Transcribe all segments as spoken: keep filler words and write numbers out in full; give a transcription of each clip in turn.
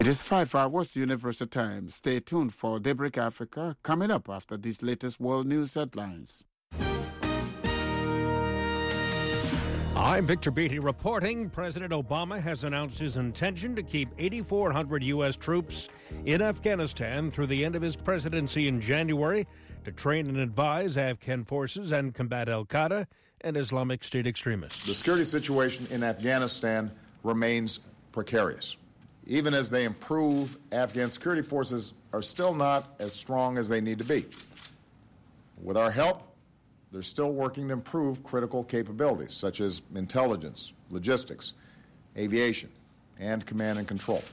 It is five hours Universal Time. Stay tuned for Daybreak Africa coming up after these latest world news headlines. I'm Victor Beatty reporting. President Obama has announced his intention to keep eighty-four hundred U S troops in Afghanistan through the end of his presidency in January to train and advise Afghan forces and combat al-Qaeda and Islamic State extremists. The security situation in Afghanistan remains precarious. Even as they improve, Afghan security forces are still not as strong as they need to be. With our help, they're still working to improve critical capabilities such as intelligence, logistics, aviation, and command and control.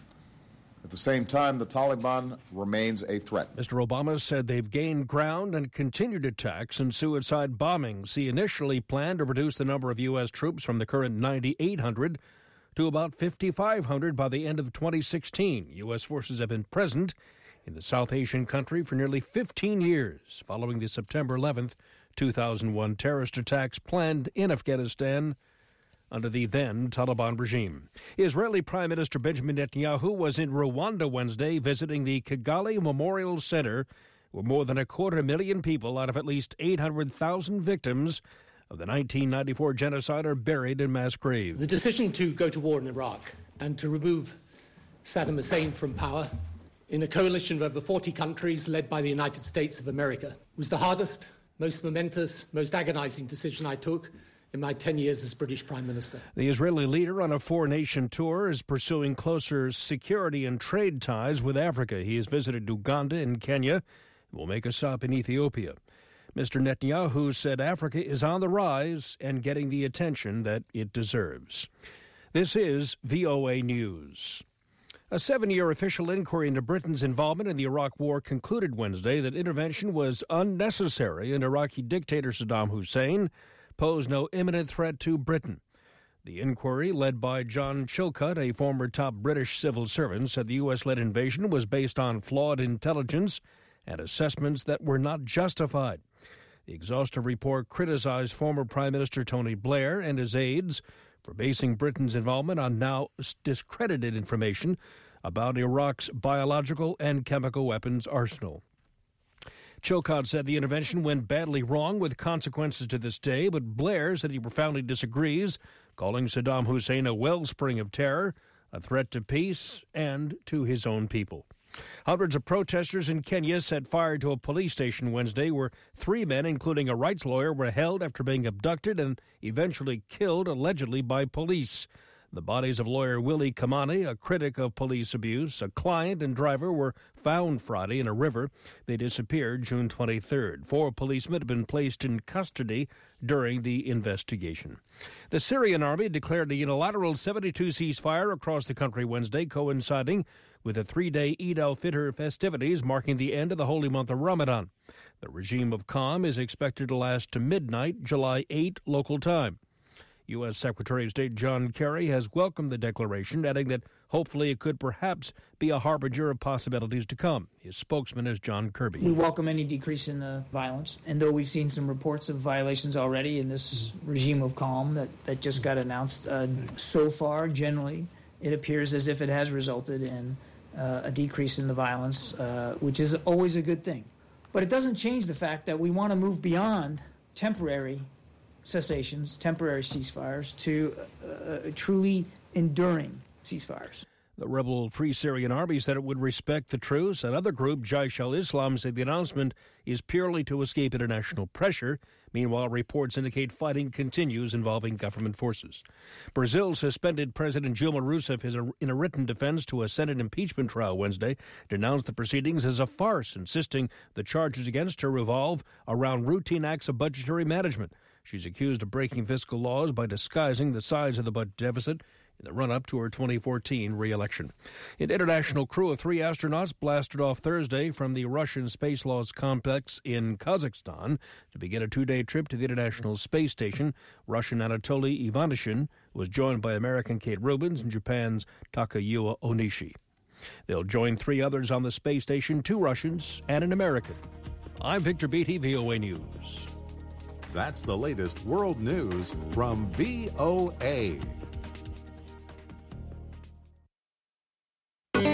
At the same time, the Taliban remains a threat. Mister Obama said they've gained ground and continued attacks and suicide bombings. He initially planned to reduce the number of U S troops from the current ninety-eight hundred to about fifty-five hundred by the end of twenty sixteen. U S forces have been present in the South Asian country for nearly fifteen years, following the September eleventh, two thousand one terrorist attacks planned in Afghanistan under the then Taliban regime. Israeli Prime Minister Benjamin Netanyahu was in Rwanda Wednesday visiting the Kigali Memorial Center, where more than a quarter million people out of at least eight hundred thousand victims of the nineteen ninety-four genocide are buried in mass graves. The decision to go to war in Iraq and to remove Saddam Hussein from power in a coalition of over forty countries led by the United States of America was the hardest, most momentous, most agonizing decision I took in my ten years as British Prime Minister. The Israeli leader on a four-nation tour is pursuing closer security and trade ties with Africa. He has visited Uganda and Kenya and will make a stop in Ethiopia. Mister Netanyahu said Africa is on the rise and getting the attention that it deserves. This is V O A News. A seven-year official inquiry into Britain's involvement in the Iraq War concluded Wednesday that intervention was unnecessary and Iraqi dictator Saddam Hussein posed no imminent threat to Britain. The inquiry, led by John Chilcot, a former top British civil servant, said the U S-led invasion was based on flawed intelligence and assessments that were not justified. The exhaustive report criticized former Prime Minister Tony Blair and his aides for basing Britain's involvement on now discredited information about Iraq's biological and chemical weapons arsenal. Chilcot said the intervention went badly wrong with consequences to this day, but Blair said he profoundly disagrees, calling Saddam Hussein a wellspring of terror, a threat to peace, and to his own people. Hundreds of protesters in Kenya set fire to a police station Wednesday where three men, including a rights lawyer, were held after being abducted and eventually killed, allegedly by police. The bodies of lawyer Willie Kamani, a critic of police abuse, a client and driver were found Friday in a river. They disappeared June twenty-third. Four policemen have been placed in custody during the investigation. The Syrian army declared a unilateral seventy-two ceasefire across the country Wednesday, coinciding with the three-day Eid al-Fitr festivities marking the end of the holy month of Ramadan. The regime of calm is expected to last to midnight, July eighth, local time. U S. Secretary of State John Kerry has welcomed the declaration, adding that hopefully it could perhaps be a harbinger of possibilities to come. His spokesman is John Kirby. We welcome any decrease in uh, violence, and though we've seen some reports of violations already in this regime of calm that, that just got announced, uh, so far, generally, it appears as if it has resulted in uh, a decrease in the violence, uh, which is always a good thing. But it doesn't change the fact that we want to move beyond temporary cessations, temporary ceasefires, to uh, truly enduring ceasefires. The rebel Free Syrian Army said it would respect the truce. Another group, Jaish al-Islam, said the announcement is purely to escape international pressure. Meanwhile, reports indicate fighting continues involving government forces. Brazil suspended President Dilma Rousseff in a written defense to a Senate impeachment trial Wednesday, denounced the proceedings as a farce, insisting the charges against her revolve around routine acts of budgetary management. She's accused of breaking fiscal laws by disguising the size of the budget deficit in the run-up to her twenty fourteen re-election. An international crew of three astronauts blasted off Thursday from the Russian Space Launch Complex in Kazakhstan to begin a two-day trip to the International Space Station. Russian Anatoly Ivanishin was joined by American Kate Rubins and Japan's Takayuki Onishi. They'll join three others on the space station, two Russians and an American. I'm Victor Beatty, V O A News. That's the latest world news from V O A.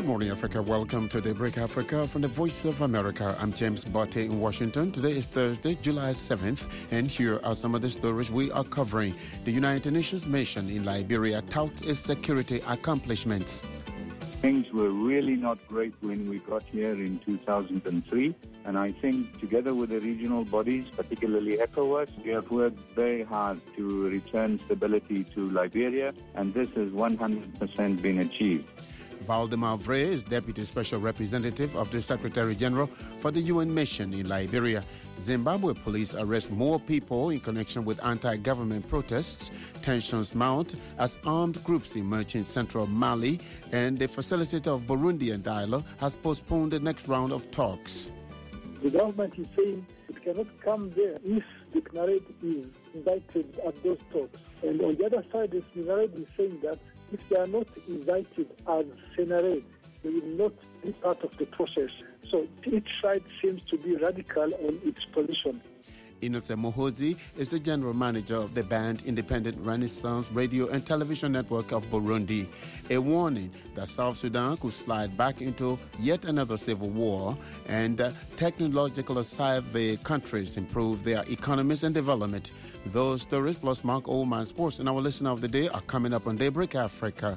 Good morning, Africa. Welcome to Daybreak Africa from the Voice of America. I'm James Botte in Washington. Today is Thursday, July seventh, and here are some of the stories we are covering. The United Nations mission in Liberia touts its security accomplishments. Things were really not great when we got here in two thousand three, and I think together with the regional bodies, particularly ECOWAS, we have worked very hard to return stability to Liberia, and this has one hundred percent been achieved. Valdemar Vray is Deputy Special Representative of the Secretary General for the U N mission in Liberia. Zimbabwe police arrest more people in connection with anti-government protests. Tensions mount as armed groups emerge in central Mali, and the facilitator of Burundian dialogue has postponed the next round of talks. The government is saying it cannot come there if the Knared is invited at those talks. And on the other side, the Knared is saying that if they are not invited as Senare, they will not be part of the process. So each side seems to be radical on its position. Innocent Mohozi is the general manager of the banned Independent Renaissance Radio and Television Network of Burundi. A warning that South Sudan could slide back into yet another civil war, and uh, technological survey countries improve their economies and development. Those stories plus Mark Oldman Sports and our listener of the day are coming up on Daybreak Africa.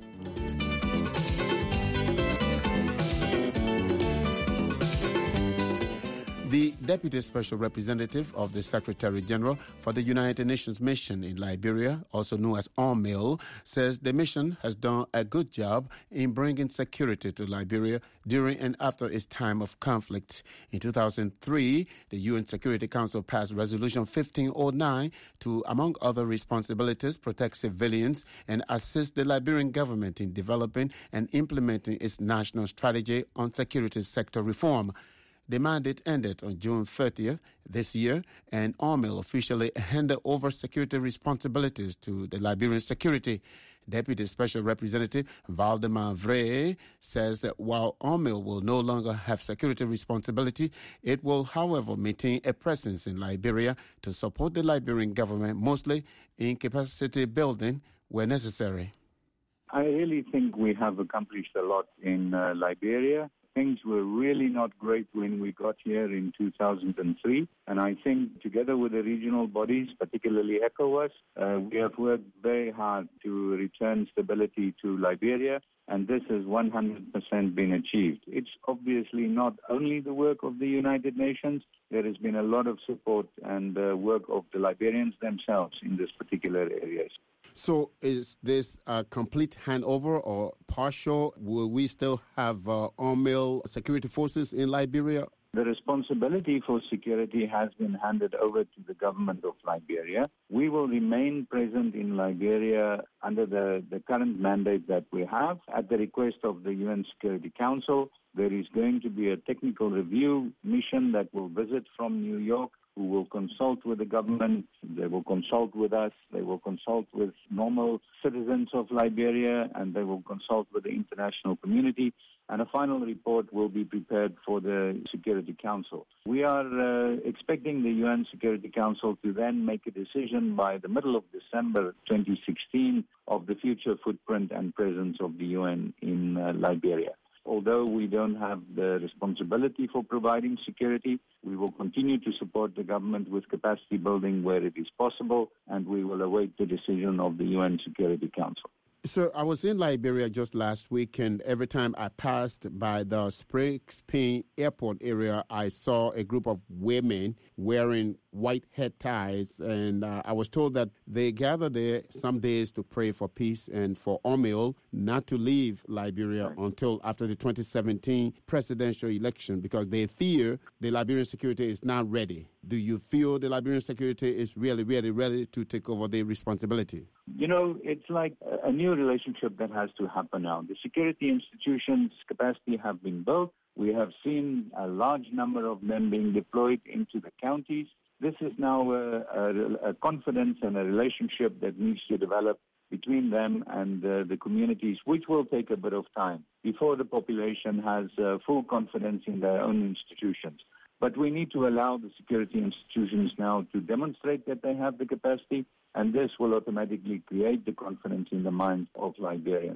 The Deputy Special Representative of the Secretary General for the United Nations mission in Liberia, also known as UNMIL, says the mission has done a good job in bringing security to Liberia during and after its time of conflict. In two thousand three, the U N Security Council passed Resolution fifteen oh nine to, among other responsibilities, protect civilians and assist the Liberian government in developing and implementing its national strategy on security sector reform. The mandate ended on June thirtieth this year, and UNMIL officially handed over security responsibilities to the Liberian Security. Deputy Special Representative Valdemar Vray says that while UNMIL will no longer have security responsibility, it will, however, maintain a presence in Liberia to support the Liberian government, mostly in capacity building where necessary. I really think we have accomplished a lot in uh, Liberia. Things were really not great when we got here in two thousand three, and I think together with the regional bodies, particularly ECOWAS, uh, we have worked very hard to return stability to Liberia, and this has one hundred percent been achieved. It's obviously not only the work of the United Nations. There has been a lot of support and uh, work of the Liberians themselves in this particular areas. So is this a complete handover or partial? Will we still have uh, UNMIL security forces in Liberia? The responsibility for security has been handed over to the government of Liberia. We will remain present in Liberia under the, the current mandate that we have. At the request of the U N Security Council, there is going to be a technical review mission that will visit from New York, who will consult with the government, they will consult with us, they will consult with normal citizens of Liberia, and they will consult with the international community, and a final report will be prepared for the Security Council. We are uh, expecting the U N Security Council to then make a decision by the middle of December twenty sixteen of the future footprint and presence of the U N in uh, Liberia. Although we don't have the responsibility for providing security, we will continue to support the government with capacity building where it is possible, and we will await the decision of the U N Security Council. So I was in Liberia just last week, and every time I passed by the Springs Payne Airport area, I saw a group of women wearing white head ties, and uh, I was told that they gather there some days to pray for peace and for UNMIL not to leave Liberia until after the twenty seventeen presidential election, because they fear the Liberian security is not ready. Do you feel the Liberian security is really, really ready to take over the responsibility? You know, it's like a new relationship that has to happen now. The security institutions' capacity have been built. We have seen a large number of them being deployed into the counties. This is now a, a, a confidence and a relationship that needs to develop between them and uh, the communities, which will take a bit of time before the population has uh, full confidence in their own institutions. But we need to allow the security institutions now to demonstrate that they have the capacity, and this will automatically create the confidence in the minds of Liberians.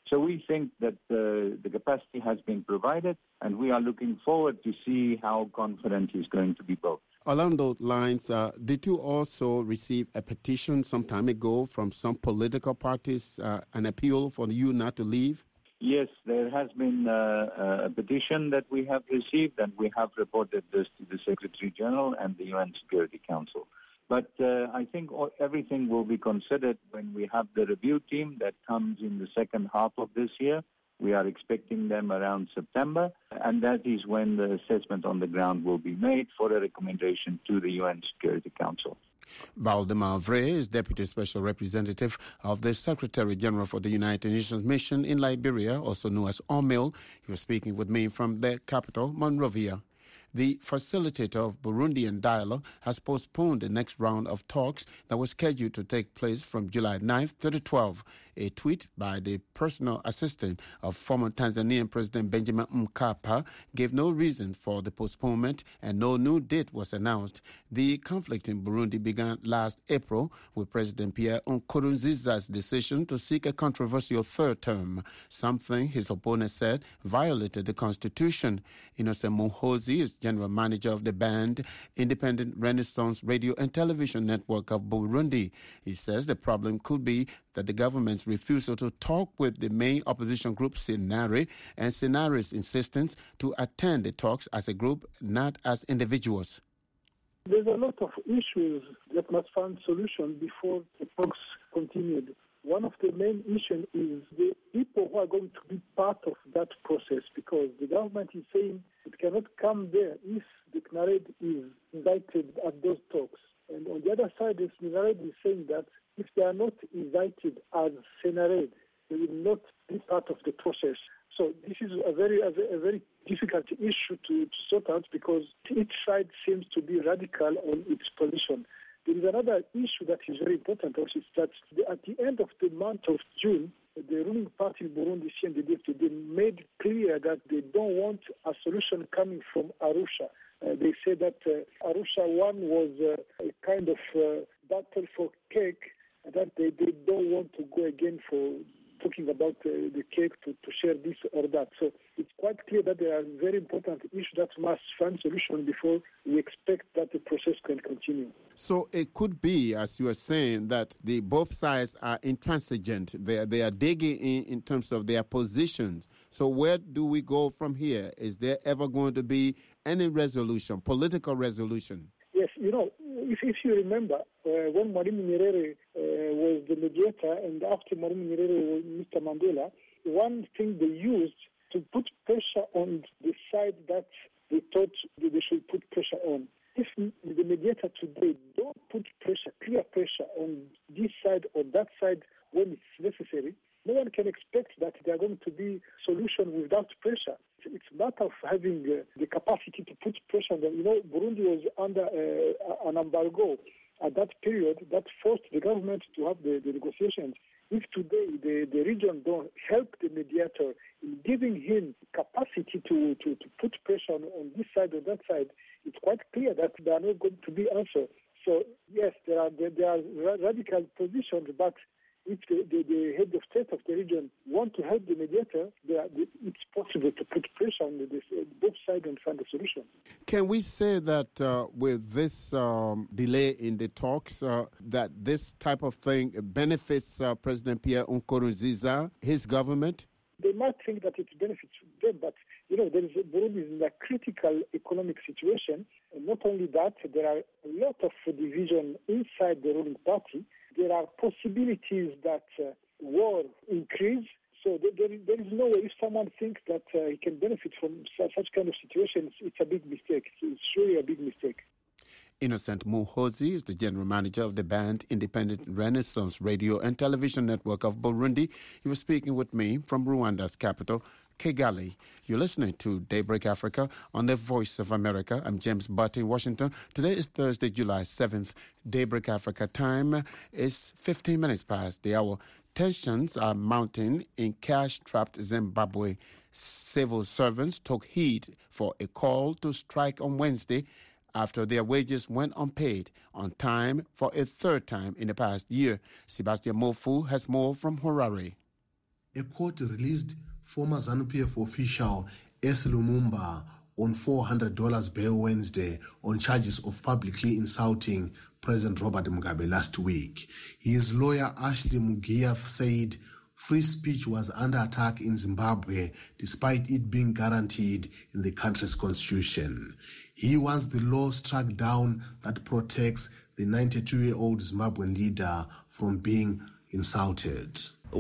So we think that uh, the capacity has been provided, and we are looking forward to see how confident he's going to be both. Along those lines, uh, did you also receive a petition some time ago from some political parties, uh, an appeal for you not to leave? Yes, there has been uh, a petition that we have received, and we have reported this to the Secretary General and the U N Security Council. But uh, I think all, everything will be considered when we have the review team that comes in the second half of this year. We are expecting them around September, and that is when the assessment on the ground will be made for a recommendation to the U N Security Council. Valdemar Vray is Deputy Special Representative of the Secretary General for the United Nations Mission in Liberia, also known as OMIL. He was speaking with me from the capital, Monrovia. The facilitator of Burundian dialogue has postponed the next round of talks that was scheduled to take place from July ninth to the twelfth. A tweet by the personal assistant of former Tanzanian President Benjamin Mkapa gave no reason for the postponement, and no new date was announced. The conflict in Burundi began last April with President Pierre Nkurunziza's decision to seek a controversial third term, something his opponent said violated the constitution. Innocent Muhozi is general manager of the band Independent Renaissance Radio and Television Network of Burundi. He says the problem could be that the government's refusal to talk with the main opposition group Senare and Senare's insistence to attend the talks as a group, not as individuals. There's a lot of issues that must find solution before the talks continued. One of the main issues is the people who are going to be part of that process, because the government is saying it cannot come there if the C N A R E D is invited at those talks. And on the other side, the C N A R E D is saying that if they are not invited as C N A R E D, they will not be part of the process. So this is a very a very difficult issue to, to sort out, because each side seems to be radical on its position. There is another issue that is very important, which is that the, at the end of the month of June, the ruling party in Burundi, C N D D F, they made clear that they don't want a solution coming from Arusha. Uh, they say that uh, Arusha one was uh, a kind of uh, battle for cake, and that they, they don't want to go again for talking about uh, the cake to, to share this or that. So it's quite clear that there are very important issues that must find solution before we expect that the process can continue. So it could be, as you are saying, that the both sides are intransigent. They are, they are digging in in terms of their positions. So where do we go from here? Is there ever going to be any resolution, political resolution? Yes, you know, if, if you remember, uh, when Mwalimu Nyerere uh, was the mediator, and after Mwalimu Nyerere was Mister Mandela, one thing they used to put pressure on the side that they thought that they should put pressure on. If the mediator today don't put pressure, clear pressure on this side or that side when it's necessary, no one can expect that there are going to be solution without pressure. It's a matter of having uh, the capacity to put pressure on them. You know, Burundi was under uh, an embargo at that period that forced the government to have the, the negotiations. If today the, the region don't help the mediator in giving him capacity to, to, to put pressure on, on this side or that side, it's quite clear that there are not going to be answers. So, yes, there are, there, there are radical positions, but if the, the, the head of state of the region want to help the mediator, are, it's possible to put pressure on the, the, both sides and find a solution. Can we say that uh, with this um, delay in the talks, uh, that this type of thing benefits uh, President Pierre Nkurunziza, his government? They might think that it benefits them, but, you know, there is, Burundi is in a critical economic situation. And not only that, there are a lot of division inside the ruling party. There are possibilities that uh, war increase. So there, there, there is no way, if someone thinks that uh, he can benefit from such, such kind of situations, it's a big mistake. It's really a big mistake. Innocent Muhozi is the general manager of the band Independent Renaissance Radio and Television Network of Burundi. He was speaking with me from Rwanda's capital, Kigali. You're listening to Daybreak Africa on the Voice of America. I'm James Butt in Washington. Today is Thursday, July seventh. Daybreak Africa time is fifteen minutes past the hour. Tensions are mounting in cash-strapped Zimbabwe. Civil servants took heed for a call to strike on Wednesday after their wages went unpaid on time for a third time in the past year. Sebastian Mofu has more from Harare. A court released former ZANU-P F official S. Lumumba on four hundred dollars bail Wednesday on charges of publicly insulting President Robert Mugabe last week. His lawyer Ashley Mugia said free speech was under attack in Zimbabwe despite it being guaranteed in the country's constitution. He wants the law struck down that protects the ninety-two-year-old Zimbabwean leader from being insulted.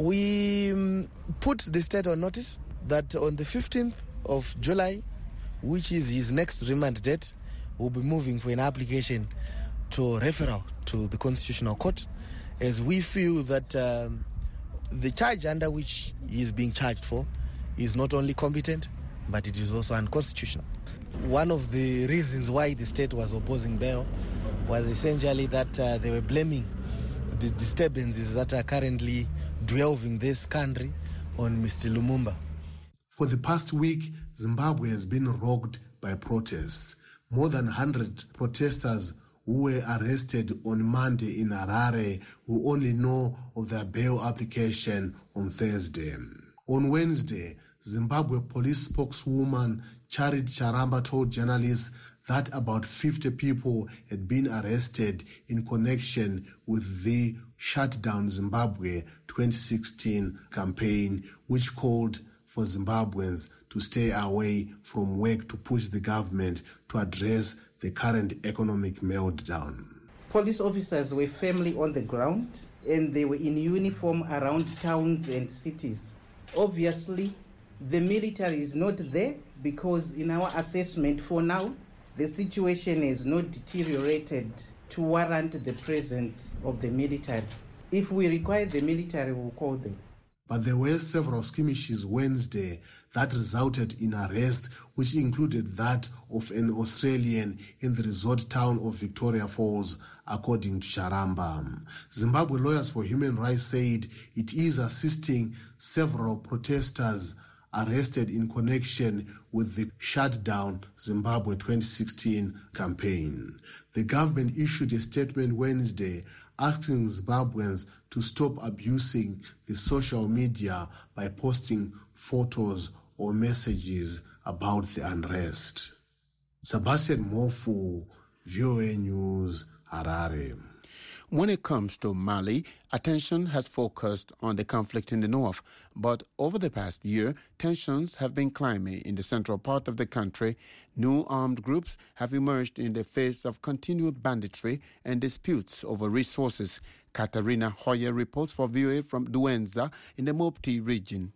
We um, put the state on notice that on the fifteenth of July, which is his next remand date, we'll be moving for an application to referral to the Constitutional Court, as we feel that um, the charge under which he is being charged for is not only competent, but it is also unconstitutional. One of the reasons why the state was opposing bail was essentially that uh, they were blaming the disturbances that are currently dwelling this country on Mister Lumumba. For the past week, Zimbabwe has been rocked by protests. More than one hundred protesters who were arrested on Monday in Harare who only know of their bail application on Thursday. On Wednesday, Zimbabwe police spokeswoman Charit Charamba told journalists that about fifty people had been arrested in connection with the Shut Down Zimbabwe twenty sixteen campaign, which called for Zimbabweans to stay away from work to push the government to address the current economic meltdown. Police officers were firmly on the ground and they were in uniform around towns and cities. Obviously, the military is not there because in our assessment for now, the situation has not deteriorated to warrant the presence of the military. If we require the military, we'll call them. But there were several skirmishes Wednesday that resulted in arrest, which included that of an Australian in the resort town of Victoria Falls, according to Charamba. Zimbabwe Lawyers for Human Rights said it is assisting several protesters arrested in connection with the Shut Down Zimbabwe twenty sixteen campaign. The government issued a statement Wednesday asking Zimbabweans to stop abusing the social media by posting photos or messages about the unrest. Sebastian Mofu, V O A News, Harare. When it comes to Mali, attention has focused on the conflict in the north, but over the past year, tensions have been climbing in the central part of the country. New armed groups have emerged in the face of continued banditry and disputes over resources. Katarina Hoyer reports for V O A from Douentza in the Mopti region.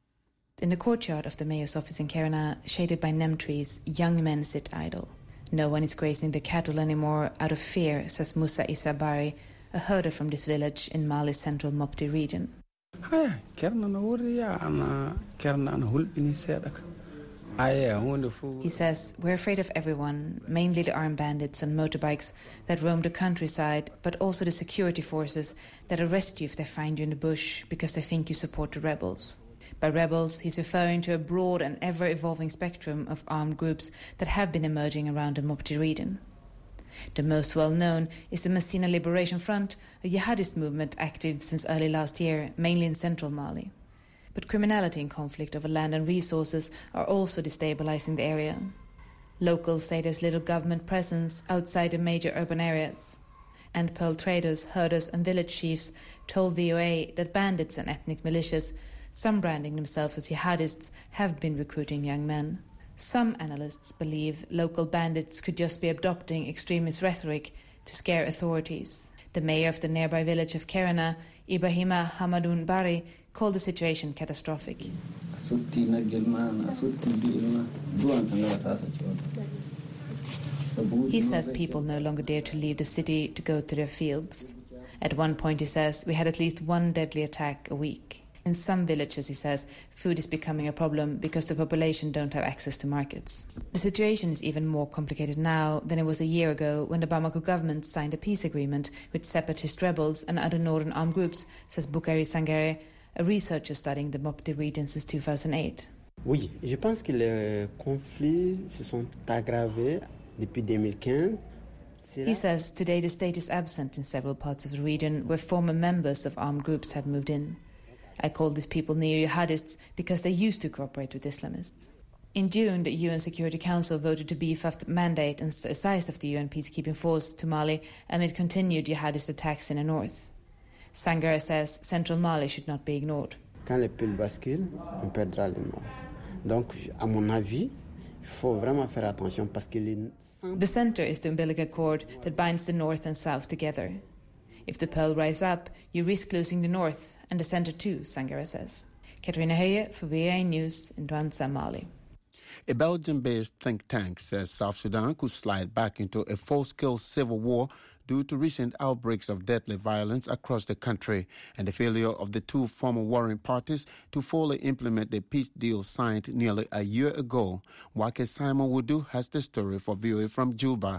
In the courtyard of the mayor's office in Kerana, shaded by neem trees, young men sit idle. No one is grazing the cattle anymore out of fear, says Musa Isabari, a herder from this village in Mali's central Mopti region. He says, we're afraid of everyone, mainly the armed bandits and motorbikes that roam the countryside, but also the security forces that arrest you if they find you in the bush because they think you support the rebels. By rebels, he's referring to a broad and ever-evolving spectrum of armed groups that have been emerging around the Mopti region. The most well-known is the Messina Liberation Front, a jihadist movement active since early last year, mainly in central Mali. But criminality and conflict over land and resources are also destabilizing the area. Locals say there's little government presence outside the major urban areas. And pearl traders, herders and village chiefs told V O A that bandits and ethnic militias, some branding themselves as jihadists, have been recruiting young men. Some analysts believe local bandits could just be adopting extremist rhetoric to scare authorities. The mayor of the nearby village of Kerana, Ibrahima Hamadoun Bari, called the situation catastrophic. He says people no longer dare to leave the city to go to their fields. At one point, he says, we had at least one deadly attack a week. In some villages, he says, food is becoming a problem because the population don't have access to markets. The situation is even more complicated now than it was a year ago when the Bamako government signed a peace agreement with separatist rebels and other northern armed groups, says Boukari Sangare, a researcher studying the Mopti region since two thousand eight. Oui, je pense que les conflits se sont aggravés depuis deux mille quinze. He says today the state is absent in several parts of the region where former members of armed groups have moved in. I call these people neo-jihadists because they used to cooperate with Islamists. In June, the U N Security Council voted to beef up the mandate and size of the U N peacekeeping force to Mali amid continued jihadist attacks in the north. Sangara says central Mali should not be ignored. Quand les piles basculent, on perdra le nord. Donc, à mon avis, il faut vraiment faire attention parce que les... The center is the umbilical cord that binds the north and south together. If the pearl rise up, you risk losing the north and the center too, Sangara says. Katarina Höje for V A News in Douentza, Mali. A Belgian-based think tank says South Sudan could slide back into a full-scale civil war due to recent outbreaks of deadly violence across the country and the failure of the two former warring parties to fully implement the peace deal signed nearly a year ago. Wake Simon Wudu has the story for V O A from Juba.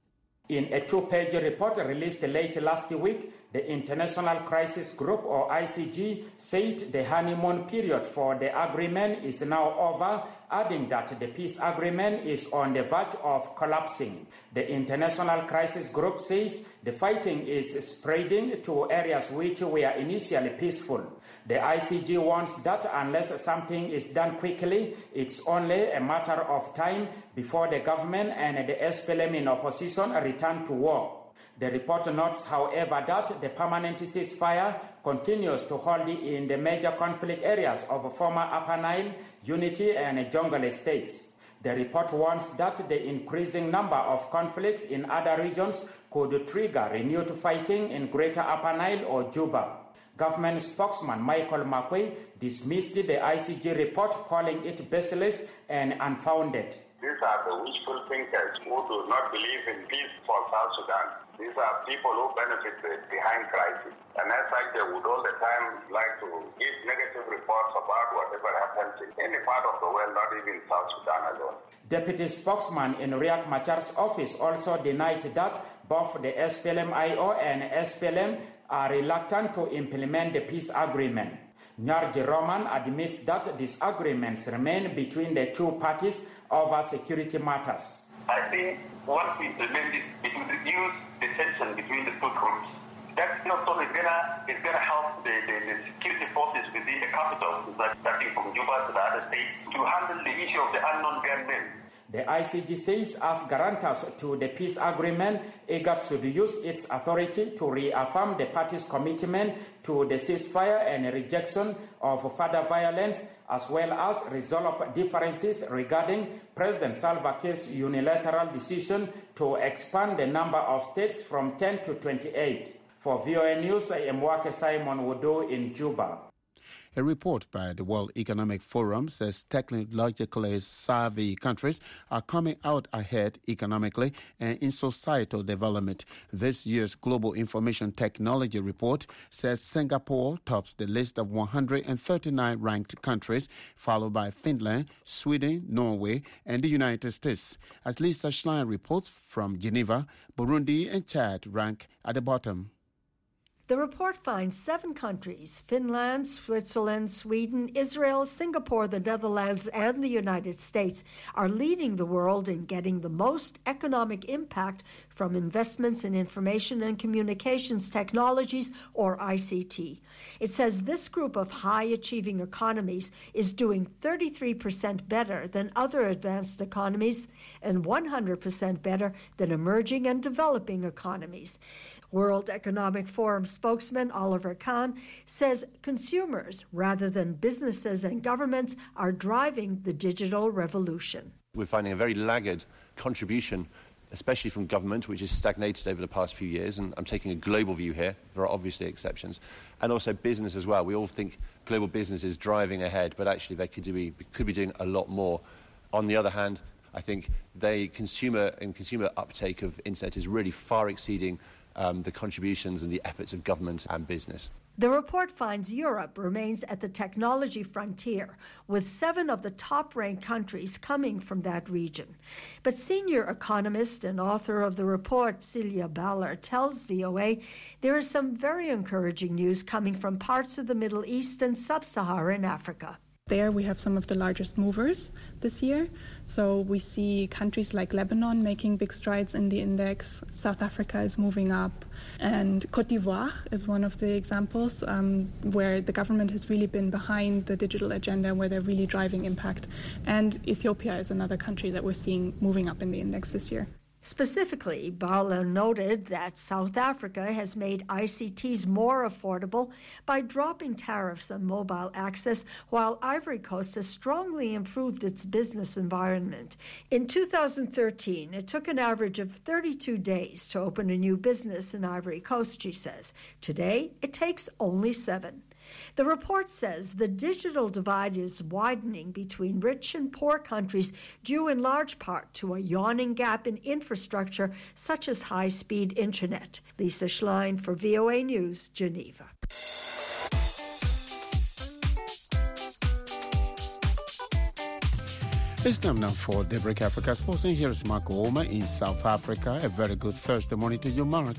In a two-page report released late last week, the International Crisis Group, or I C G, said the honeymoon period for the agreement is now over, adding that the peace agreement is on the verge of collapsing. The International Crisis Group says the fighting is spreading to areas which were initially peaceful. The I C G warns that unless something is done quickly, it's only a matter of time before the government and the S P L M in opposition return to war. The report notes, however, that the permanent ceasefire continues to hold in the major conflict areas of former Upper Nile, Unity, and Jonglei states. The report warns that the increasing number of conflicts in other regions could trigger renewed fighting in Greater Upper Nile or Juba. Government spokesman Michael Makwe dismissed the I C G report, calling it baseless and unfounded. These are the wishful thinkers who do not believe in peace for South Sudan. These are people who benefit behind crisis. And as such, they would all the time like to give negative reports about whatever happens in any part of the world, not even South Sudan alone. Deputy spokesman in Riek Machar's office also denied that both the S P L M I O and S P L M are reluctant to implement the peace agreement. Nyarji Roman admits that disagreements remain between the two parties over security matters. I think once we implement it, it will reduce the tension between the two groups. That's not only gonna, it's gonna help the, the, the security forces within the capital, starting from Juba to the other states, to handle the issue of the unknown gunmen. The I C G says as guarantors to the peace agreement, IGAD should use its authority to reaffirm the parties' commitment to the ceasefire and rejection of further violence, as well as resolve differences regarding President Salva Kiir's unilateral decision to expand the number of states from ten to twenty-eight. For V O A News, I am Wake Simon Wudu in Juba. A report by the World Economic Forum says technologically savvy countries are coming out ahead economically and in societal development. This year's Global Information Technology Report says Singapore tops the list of one hundred thirty-nine ranked countries, followed by Finland, Sweden, Norway, and the United States. As Lisa Schlein reports from Geneva, Burundi and Chad rank at the bottom. The report finds seven countries, Finland, Switzerland, Sweden, Israel, Singapore, the Netherlands, and the United States, are leading the world in getting the most economic impact from investments in information and communications technologies, or I C T. It says this group of high-achieving economies is doing thirty-three percent better than other advanced economies and one hundred percent better than emerging and developing economies. World Economic Forum spokesman Oliver Kahn says consumers, rather than businesses and governments, are driving the digital revolution. We're finding a very laggard contribution, especially from government, which has stagnated over the past few years, and I'm taking a global view here. There are obviously exceptions, and also business as well. We all think global business is driving ahead, but actually they could be, could be doing a lot more. On the other hand, I think the consumer and consumer uptake of internet is really far exceeding Um, the contributions and the efforts of government and business. The report finds Europe remains at the technology frontier, with seven of the top-ranked countries coming from that region. But senior economist and author of the report, Celia Baller, tells V O A there is some very encouraging news coming from parts of the Middle East and sub-Saharan Africa. There we have some of the largest movers this year. So we see countries like Lebanon making big strides in the index. South Africa is moving up. And Côte d'Ivoire is one of the examples um, where the government has really been behind the digital agenda, where they're really driving impact. And Ethiopia is another country that we're seeing moving up in the index this year. Specifically, Barlow noted that South Africa has made I C Ts more affordable by dropping tariffs on mobile access, while Ivory Coast has strongly improved its business environment. In two thousand thirteen, it took an average of thirty-two days to open a new business in Ivory Coast, she says. Today, it takes only seven. The report says the digital divide is widening between rich and poor countries, due in large part to a yawning gap in infrastructure such as high-speed internet. Lisa Schlein for V O A News, Geneva. It's time now for Daybreak Africa Sports, and here is Mark Ouma in South Africa. A very good Thursday morning to you, Mark.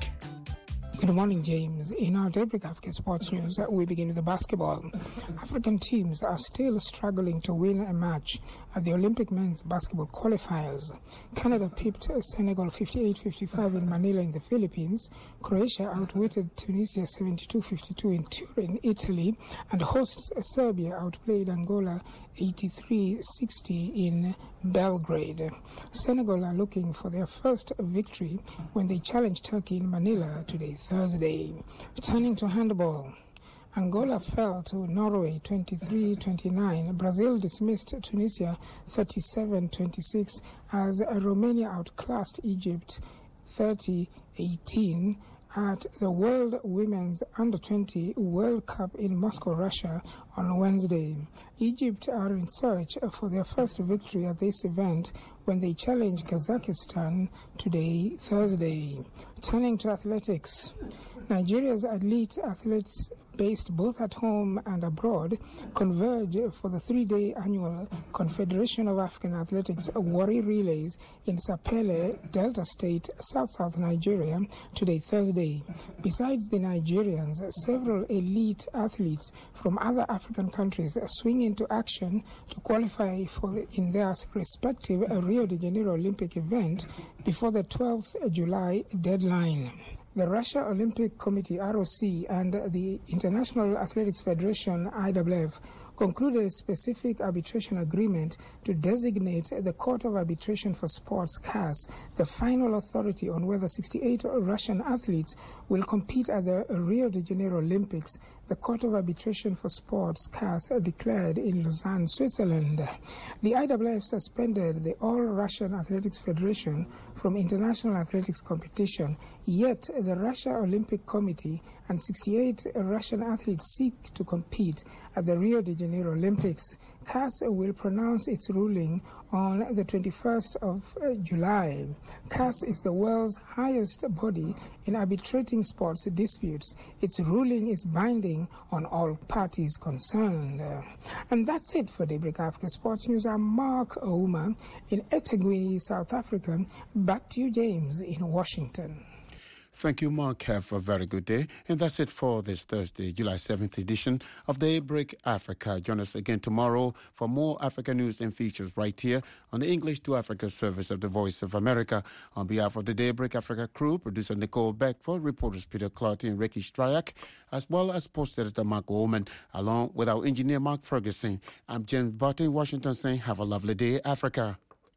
Good morning, James. In our Daybreak Africa Sports News, we begin with the basketball. African teams are still struggling to win a match at the Olympic men's basketball qualifiers. Canada pipped Senegal fifty-eight fifty-five in Manila in the Philippines. Croatia outwitted Tunisia seventy-two fifty-two in Turin, Italy. And hosts Serbia outplayed Angola eighty-three sixty in Belgrade. Senegal are looking for their first victory when they challenge Turkey in Manila today, Thursday. Turning to handball. Angola fell to Norway twenty-three twenty-nine. Brazil dismissed Tunisia thirty-seven twenty-six as Romania outclassed Egypt thirty eighteen at the World Women's Under twenty World Cup in Moscow, Russia on Wednesday. Egypt are in search for their first victory at this event when they challenge Kazakhstan today, Thursday. Turning to athletics. Nigeria's elite athletes based both at home and abroad, converge for the three-day annual Confederation of African Athletics Warri Relays in Sapele, Delta State, South-South Nigeria, today, Thursday. Besides the Nigerians, several elite athletes from other African countries swing into action to qualify for the, in their respective Rio de Janeiro Olympic event before the twelfth of July deadline. The Russia Olympic Committee, R O C, and the International Athletics Federation, I W F, concluded a specific arbitration agreement to designate the Court of Arbitration for Sports, C A S, the final authority on whether sixty-eight Russian athletes will compete at the Rio de Janeiro Olympics. The Court of Arbitration for Sports, C A S, declared in Lausanne, Switzerland. The I W F suspended the All-Russian Athletics Federation from international athletics competition, yet the Russia Olympic Committee and sixty-eight Russian athletes seek to compete at the Rio de Janeiro Olympics. C A S will pronounce its ruling on the twenty-first of July. C A S is the world's highest body in arbitrating sports disputes. Its ruling is binding on all parties concerned. And that's it for Daybreak Africa Sports News. I'm Mark Ouma in eThekwini, South Africa. Back to you, James, in Washington. Thank you, Mark. Have a very good day. And that's it for this Thursday, July seventh edition of Daybreak Africa. Join us again tomorrow for more Africa news and features right here on the English to Africa service of the Voice of America. On behalf of the Daybreak Africa crew, producer Nicole Beckford, reporters Peter Clarty and Ricky Stryak, as well as post editor Mark Oman, along with our engineer Mark Ferguson. I'm James Barton in Washington saying have a lovely day, Africa.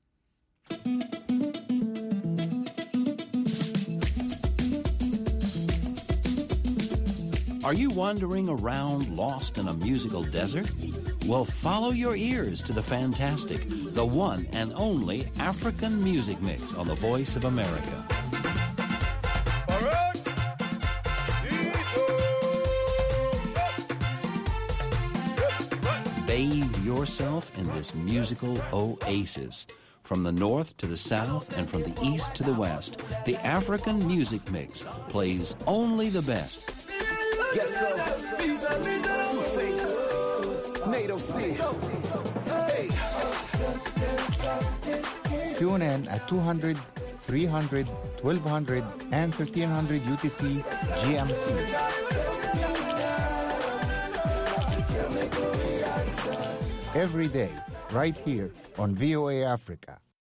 Are you wandering around lost in a musical desert? Well, follow your ears to the fantastic, the one and only African Music Mix on the Voice of America. Bathe yourself in this musical oasis. From the north to the south and from the east to the west, the African Music Mix plays only the best. Yes, sir. Two-Face, Nato C. Hey. Tune in at two hundred, three hundred, twelve hundred, and fifteen hundred U T C G M T. Every day, right here on V O A Africa.